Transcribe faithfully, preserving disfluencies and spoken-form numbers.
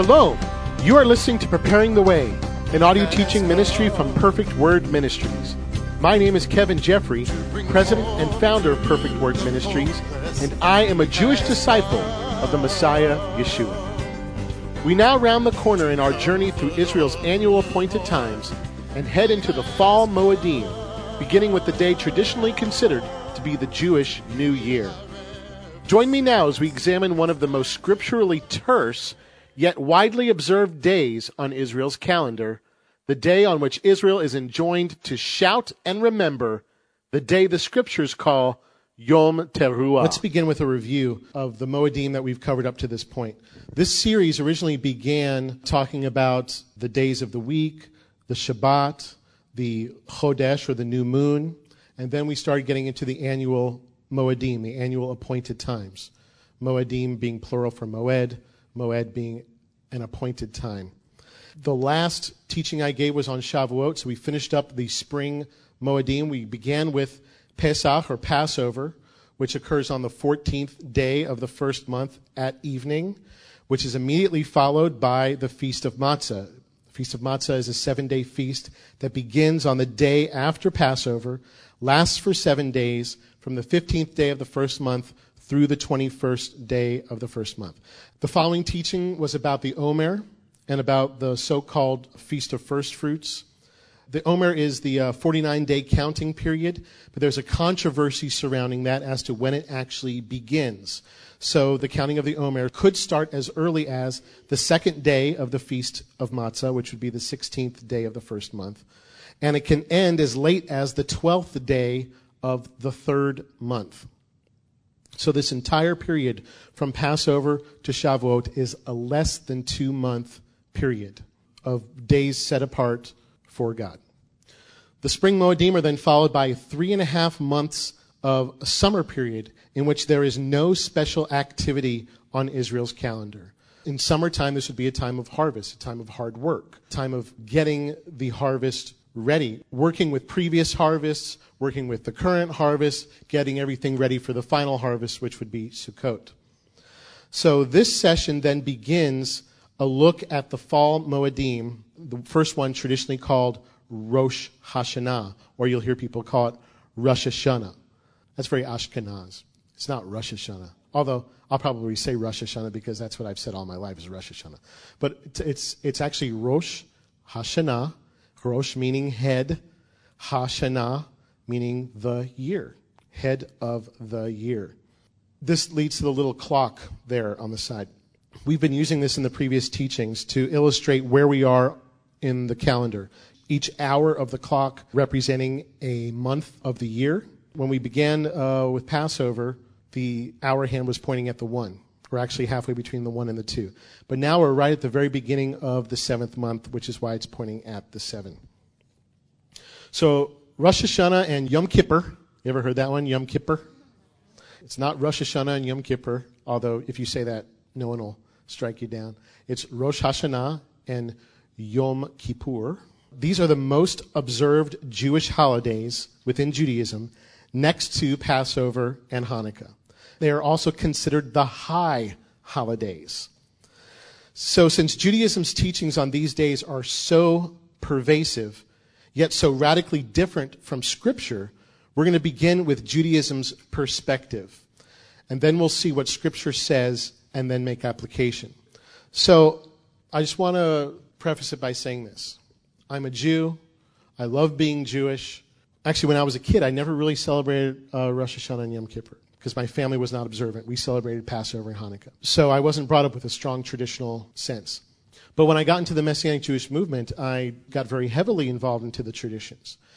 Shalom! You are listening to Preparing the Way, an audio teaching ministry from Perfect Word Ministries. My name is Kevin Jeffrey, president and founder of Perfect Word Ministries, and I am a Jewish disciple of the Messiah, Yeshua. We now round the corner in our journey through Israel's annual appointed times and head into the fall Moedim, beginning with the day traditionally considered to be the Jewish New Year. Join me now as we examine one of the most scripturally terse yet widely observed days on Israel's calendar, the day on which Israel is enjoined to shout and remember, the day the scriptures call Yom Teruah. Let's begin with a review of the Moedim that we've covered up to this point. This series originally began talking about the days of the week, the Shabbat, the Chodesh, or the new moon, and then we started getting into the annual Moedim, the annual appointed times. Moedim being plural for Moed, Moed being an appointed time. The last teaching I gave was on Shavuot, so we finished up the spring Moedim. We began with Pesach, or Passover, which occurs on the fourteenth day of the first month at evening, which is immediately followed by the Feast of Matzah. The Feast of Matzah is a seven-day feast that begins on the day after Passover, lasts for seven days, from the fifteenth day of the first month through the twenty-first day of the first month. The following teaching was about the Omer and about the so-called Feast of First Fruits. The Omer is the uh, forty-nine day counting period, but there's a controversy surrounding that as to when it actually begins. So the counting of the Omer could start as early as the second day of the Feast of Matzah, which would be the sixteenth day of the first month, and it can end as late as the twelfth day of the third month. So this entire period from Passover to Shavuot is a less than two month period of days set apart for God. The spring Moedim are then followed by three and a half months of a summer period in which there is no special activity on Israel's calendar. In summertime, this would be a time of harvest, a time of hard work, a time of getting the harvest ready, working with previous harvests, working with the current harvest, getting everything ready for the final harvest, which would be Sukkot. So this session then begins a look at the fall Moedim, the first one traditionally called Rosh Hashanah, or you'll hear people call it Rosh Hashanah. That's very Ashkenaz. It's not Rosh Hashanah, although I'll probably say Rosh Hashanah because that's what I've said all my life is Rosh Hashanah. But it's it's actually Rosh Hashanah, Rosh meaning head, Hashanah meaning the year, head of the year. This leads to the little clock there on the side. We've been using this in the previous teachings to illustrate where we are in the calendar. Each hour of the clock representing a month of the year. When we began uh, with Passover, the hour hand was pointing at the one. We're actually halfway between the one and the two. But now we're right at the very beginning of the seventh month, which is why it's pointing at the seven. So Rosh Hashanah and Yom Kippur. You ever heard that one, Yom Kippur? It's not Rosh Hashanah and Yom Kippur, although if you say that, no one will strike you down. It's Rosh Hashanah and Yom Kippur. These are the most observed Jewish holidays within Judaism, next to Passover and Hanukkah. They are also considered the high holidays. So since Judaism's teachings on these days are so pervasive, yet so radically different from Scripture, we're going to begin with Judaism's perspective. And then we'll see what Scripture says and then make application. So I just want to preface it by saying this. I'm a Jew. I love being Jewish. Actually, when I was a kid, I never really celebrated uh, Rosh Hashanah and Yom Kippur because my family was not observant. We celebrated Passover and Hanukkah. So I wasn't brought up with a strong traditional sense. But when I got into the Messianic Jewish movement, I got very heavily involved into the traditions.